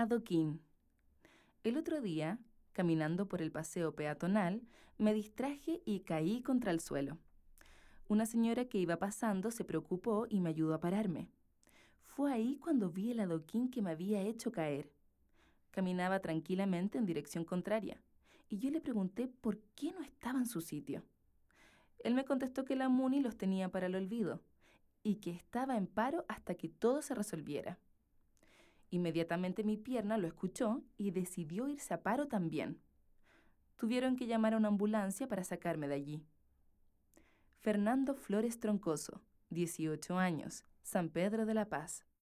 adoquín. El otro día, caminando por el paseo peatonal, me distraje y caí contra el suelo. Una señora que iba pasando se preocupó y me ayudó a pararme. Fue ahí cuando vi el adoquín que me había hecho caer. Caminaba tranquilamente en dirección contraria, y yo le pregunté por qué no estaba en su sitio. Él me contestó que la Muni los tenía para el olvido, y que estaba en paro hasta que todo se resolviera. Inmediatamente mi pierna lo escuchó y decidió irse a paro también. Tuvieron que llamar a una ambulancia para sacarme de allí. Fernando Flores Troncoso, 18 años, San Pedro de la Paz.